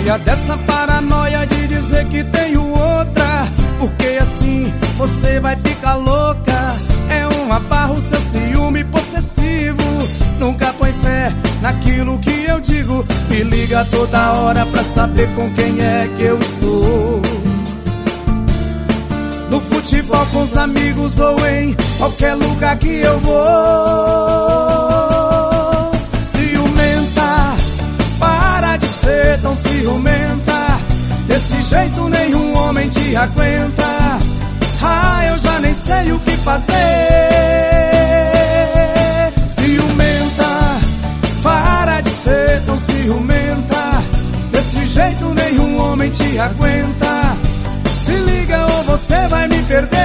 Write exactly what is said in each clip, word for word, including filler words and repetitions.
Saia dessa paranoia de dizer que tenho outra, porque assim você vai ficar louca. É um abarro seu ciúme possessivo, nunca põe fé naquilo que eu digo. Me liga toda hora pra saber com quem é que eu estou. No futebol com os amigos ou em qualquer lugar que eu vou. Ciumenta, para de ser tão ciumenta. Desse jeito nenhum homem te aguenta. Ah, eu já nem sei o que fazer. Ciumenta, para de ser tão ciumenta. Desse jeito nenhum homem te aguenta. Se liga ou você vai me perder.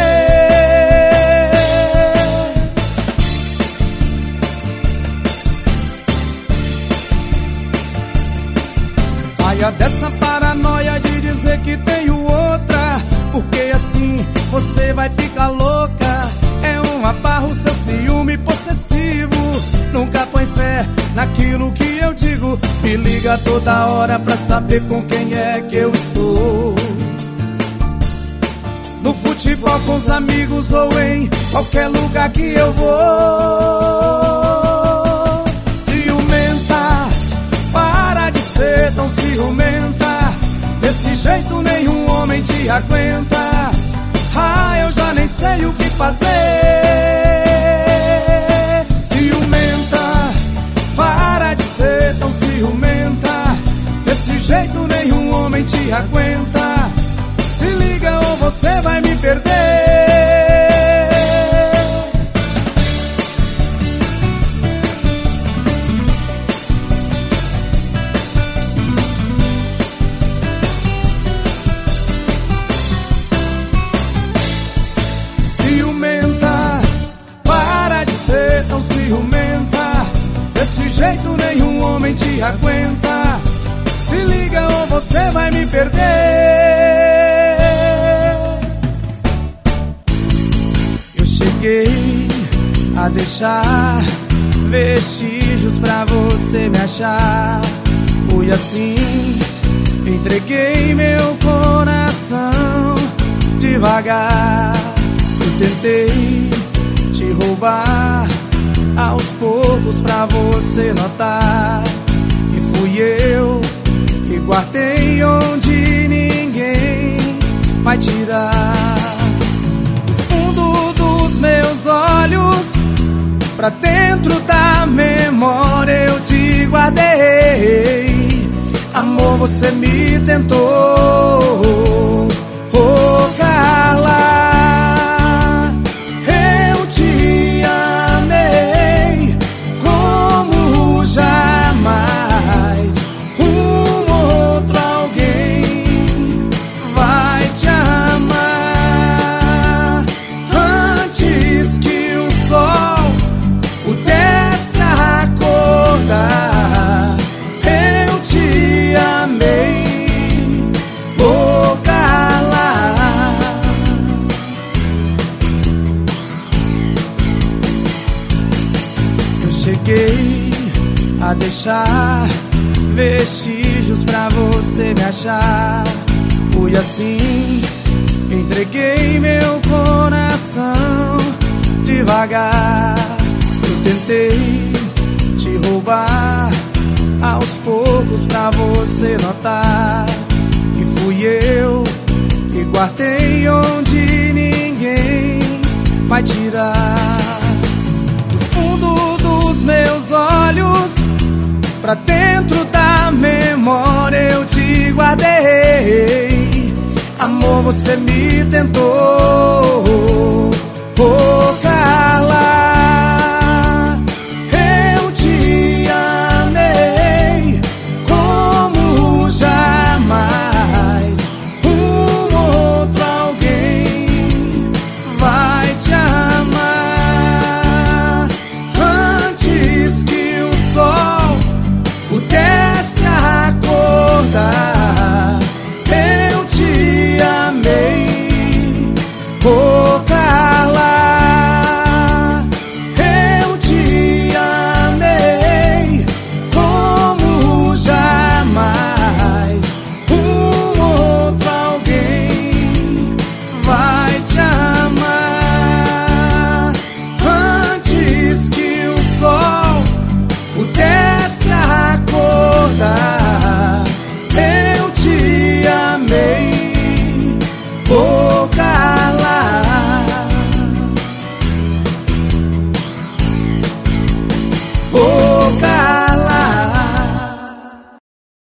Saia dessa paranoia de dizer que tenho outra, porque assim você vai ficar louca. É um abarro seu ciúme possessivo, nunca põe fé naquilo que eu digo. Me liga toda hora pra saber com quem é que eu estou. No futebol com os amigos ou em qualquer lugar que eu vou. Ciumenta, para de ser tão ciumenta. Desse jeito nenhum homem te aguenta. Ah, eu já nem sei o que fazer. Ciumenta, para de ser tão ciumenta. Desse jeito nenhum homem te aguenta. Se liga ou você vai me perder. Ciumenta, para de ser tão ciumenta. Desse jeito nenhum homem te aguenta. Se liga ou você vai me perder. Cheguei a deixar vestígios pra você me achar. Fui assim, entreguei meu coração devagar. Eu tentei te roubar aos poucos pra você notar que fui eu que guardei onde ninguém vai tirar. Meus olhos, pra dentro da memória eu te guardei. Amor, você me tentou, oh Carla. Eu te amei como jamais um outro alguém vai te amar. Eu te amei, oh Carla. Eu cheguei a deixar vestígios pra você me achar. Fui assim, entreguei meu coração devagar. Eu tentei te roubar aos poucos pra você notar que fui eu que guardei onde ninguém vai tirar. Do fundo dos meus olhos, pra dentro da memória eu te guardei. Amor, você me tentou,